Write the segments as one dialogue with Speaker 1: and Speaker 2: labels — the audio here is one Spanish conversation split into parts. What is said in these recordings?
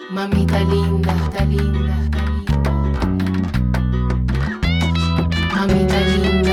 Speaker 1: Mamita linda, está linda, está linda. Mamita linda.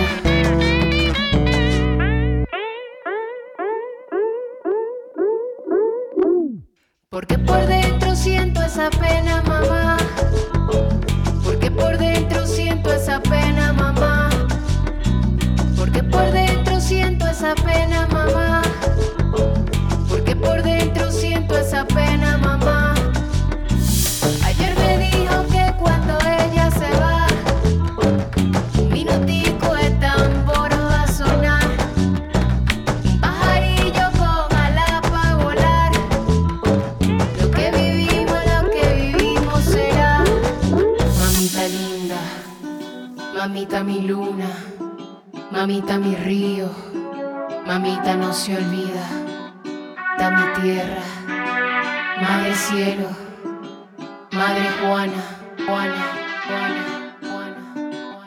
Speaker 1: Porque por dentro siento esa pena, mamá. Porque por dentro siento esa pena, mamá. Porque por dentro siento esa pena, mamá. Porque por dentro siento esa pena, mamá. Ayer me dijo que cuando ella se va, un minutico de tambor va a sonar. Un pajarillo con alas para volar. Lo que vivimos será. Mamita linda, mamita mi luna, mamita mi río, mamita no se olvida. Da mi tierra, madre cielo, madre Juana, Juana, Juana, Juana, Juana.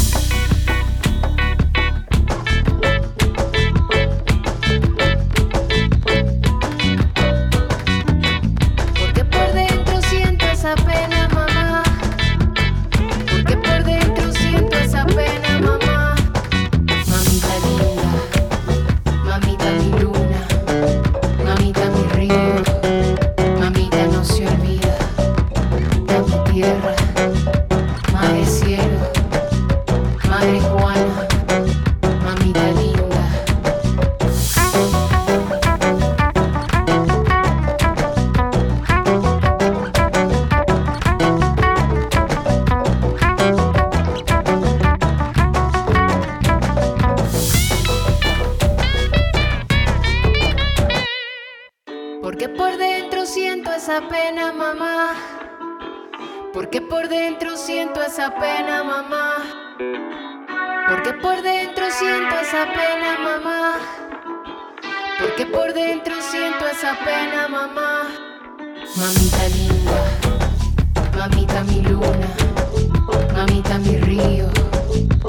Speaker 1: Porque por dentro siento esa pena, mamá. Porque por dentro siento esa pena, mamá. Mamita linda, mamita mi luna, mamita mi río, mamita no se olvida. Da mi tierra, madre cielo, madre Juana, mamita linda. Porque por dentro siento esa pena, mamá. Porque por dentro siento esa pena, mamá. Porque por dentro siento esa pena, mamá. Porque por dentro siento esa pena, mamá. Mamita linda, mamita mi luna, mamita mi río,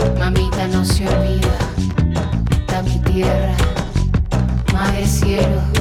Speaker 1: mamita no se olvida. Da mi tierra, madre cielo,